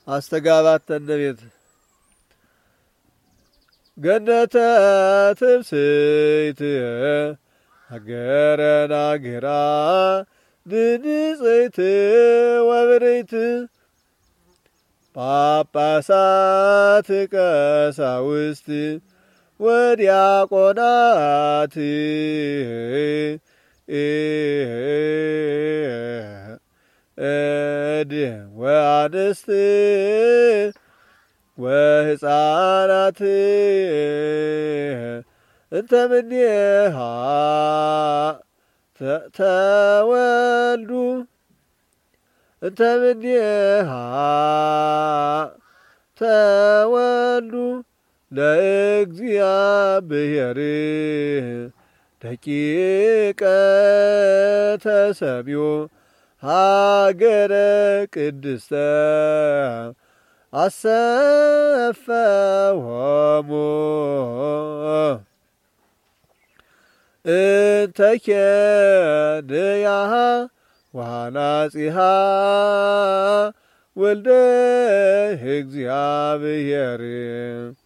አስተጋባት ተነቤት ገነተ ትብስይት አገረና ግራ ድንጽይት ወብርይት ጳጳሳት ቀሳውስት ወዲያቆናት እድ ወአንስት ወሕፃናት እንተ እምኔሃ ተወልዱ እንተ እምኔሃ ተወልዱ ለእግዚአብሔር ደቂቀ ተሰሚዮ ሀገረ ቅድስተ አሰፈሆሙ እንተ ኬንያሃ ወሃናጺሃ ወልደ እግዚአብሔር